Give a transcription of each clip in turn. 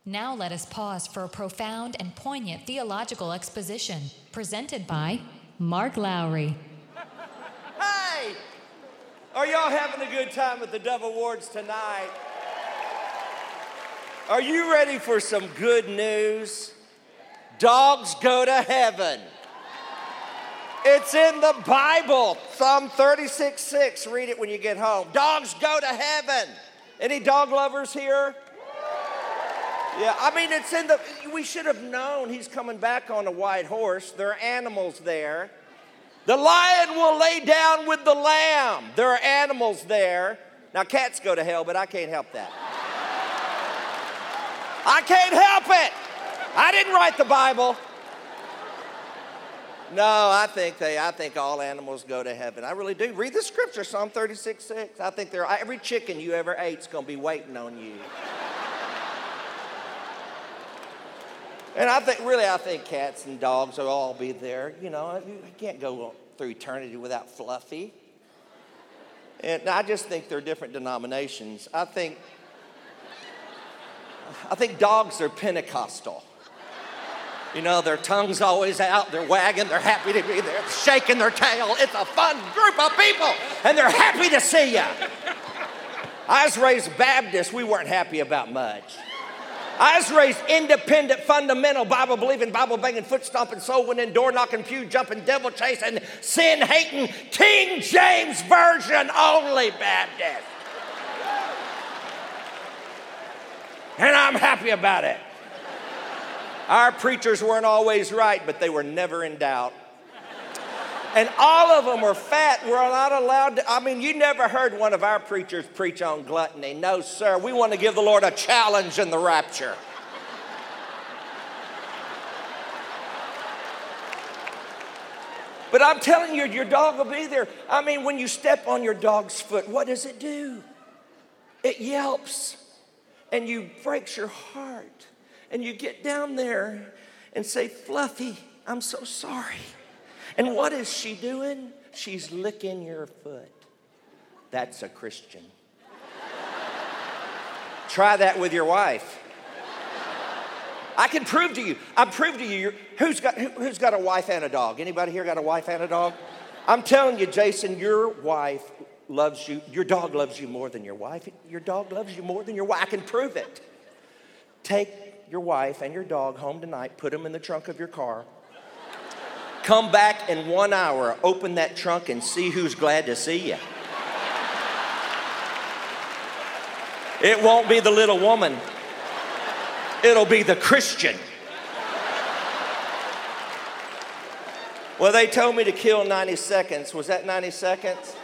Now let us pause for a profound and poignant theological exposition presented by Mark Lowry. Hey! Are y'all having a good time at the Dove Awards tonight? Are you ready for some good news? Dogs go to heaven. It's in the Bible, Psalm 36:6. Read it when you get home. Dogs go to heaven. Any dog lovers here? Yeah, I mean, we should have known he's coming back on a white horse. There are animals there. The lion will lay down with the lamb. There are animals there. Now, cats go to hell, but I can't help that. I can't help it. I didn't write the Bible. No, I think all animals go to heaven. I really do. Read the scripture, Psalm 36:6. I think every chicken you ever ate is going to be waiting on you. And I think cats and dogs will all be there. You know, you can't go through eternity without Fluffy. And I just think they're different denominations. I think dogs are Pentecostal. You know, their tongue's always out, they're wagging, they're happy to be there, shaking their tail. It's a fun group of people, and they're happy to see you. I was raised Baptist, we weren't happy about much. I was raised independent, fundamental, Bible-believing, Bible-banging, foot-stomping, soul-winning, door-knocking, pew-jumping, devil-chasing, sin-hating, King James Version only Baptist. And I'm happy about it. Our preachers weren't always right, but they were never in doubt. And all of them were fat. We're not allowed to, you never heard one of our preachers preach on gluttony. No, sir. We want to give the Lord a challenge in the rapture. But I'm telling you, your dog will be there. When you step on your dog's foot, what does it do? It yelps. And you breaks your heart. And you get down there and say, Fluffy, I'm so sorry. And what is she doing? She's licking your foot. That's a Christian. Try that with your wife. I can prove to you. Who's got a wife and a dog? Anybody here got a wife and a dog? I'm telling you, Jason, your wife loves you. Your dog loves you more than your wife. Your dog loves you more than your wife. I can prove it. Take your wife and your dog home tonight. Put them in the trunk of your car. Come back in 1 hour, open that trunk and see who's glad to see you. It won't be the little woman. It'll be the Christian. Well, they told me to kill 90 seconds. Was that 90 seconds?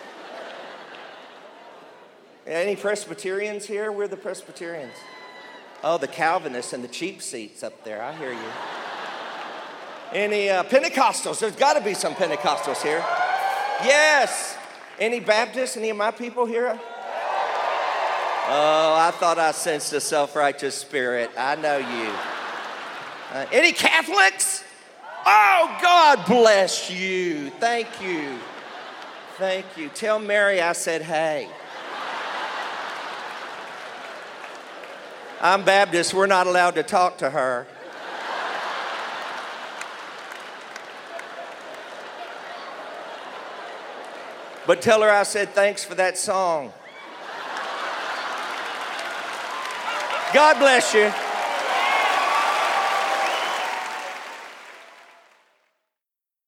Any Presbyterians here? We're the Presbyterians. Oh, the Calvinists and the cheap seats up there. I hear you. Any Pentecostals? There's got to be some Pentecostals here. Yes. Any Baptists? Any of my people here? Oh, I thought I sensed a self-righteous spirit. I know you. Any Catholics? Oh, God bless you. Thank you. Thank you. Tell Mary I said hey. I'm Baptist. We're not allowed to talk to her. But tell her I said thanks for that song. God bless you.